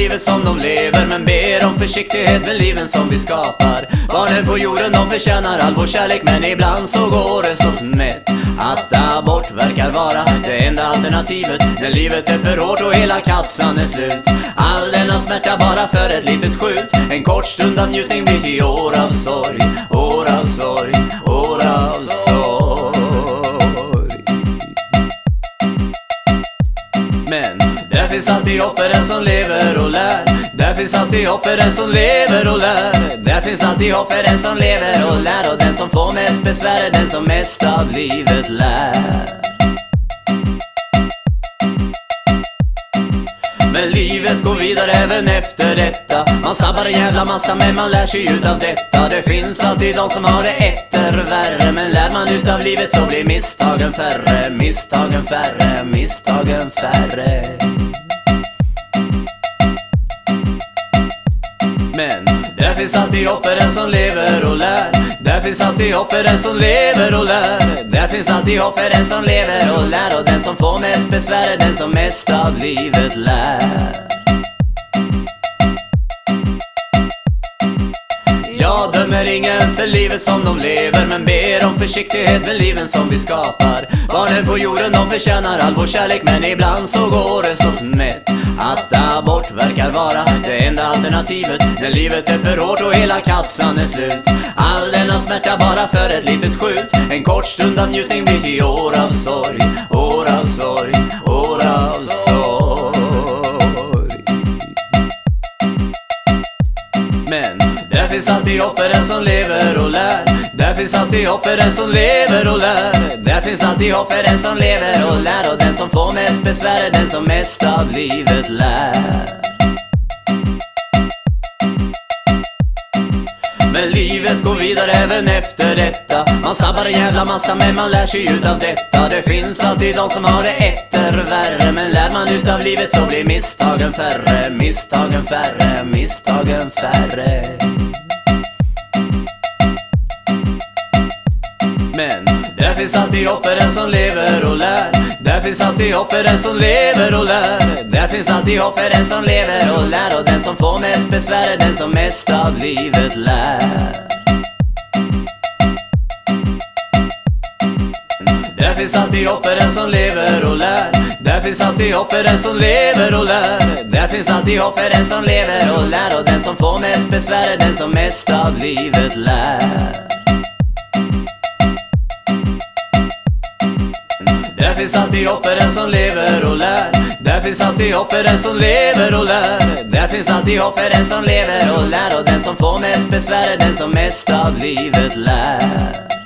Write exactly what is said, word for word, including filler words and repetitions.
livet som de lever, men ber om försiktighet med liven som vi skapar. Barnen på jorden, de förtjänar all vår kärlek, men ibland så går det så snett att abort verkar vara det enda alternativet när livet är för hårt och hela kassan är slut. All denna smärta bara för ett litet skjut, en kort stund av njutning blir till år av sorg, år av sorg, år av sorg. Men där finns alltid offeren som lever och lär. Där finns alltid offeren som lever och lär. Där finns alltid offeren som lever och lär. Och den som får mest besvär är den som mest av livet lär. Men livet går vidare även efter detta. Man sabbar en jävla massa men man lär sig ut av detta. Det finns alltid de som har det etter värre, men lär man ut av livet så blir misstagen färre. Misstagen färre, misstagen färre. Men där finns alltid offeren som lever och lär. Där finns alltid offeren som lever och lär. Där finns alltid offeren som lever och lär. Och den som får mest besvär är den som mest av livet lär. Jag dömer ingen för livet som de lever, men ber om försiktighet med liven som vi skapar. Barnen på jorden, de förtjänar all vår kärlek, men ibland så går det så snett att abort verkar vara det enda alternativet när livet är för hårt och hela kassan är slut. All denna smärta bara för ett litet skjut, en kort stund av njutning blir till år av sorg, år av sorg, år av sorg. Men där finns alltid offeren som lever och lär. Där finns alltid offeren som lever och lär. Där finns alltid offeren som lever och lär. Och den som får mest besvär är den som mest av livet lär. Men livet går vidare även efter detta. Man sabbar en jävla massa men man lär sig ut av detta. Det finns alltid de som har det etter värre, men lär man ut av livet så blir misstagen färre. Misstagen färre, misstagen färre. Men där finns alltid offeren som lever och lär. Där finns alltid offeren som lever och lär. Där finns alltid offeren som lever och lär. Och den som får mest besvär är den som mest av livet lär. Där finns alltid offeren som lever och lär. Där finns alltid offeren som lever och lär. Där finns alltid offeren som lever och lär. Och den som får mest besvär är den som mest av livet lär. Där finns alltid offeren som lever och lär. Där finns alltid offeren som lever och lär. Där finns alltid offeren som lever och lär. Och den som får mest besvär är den som mest av livet lär.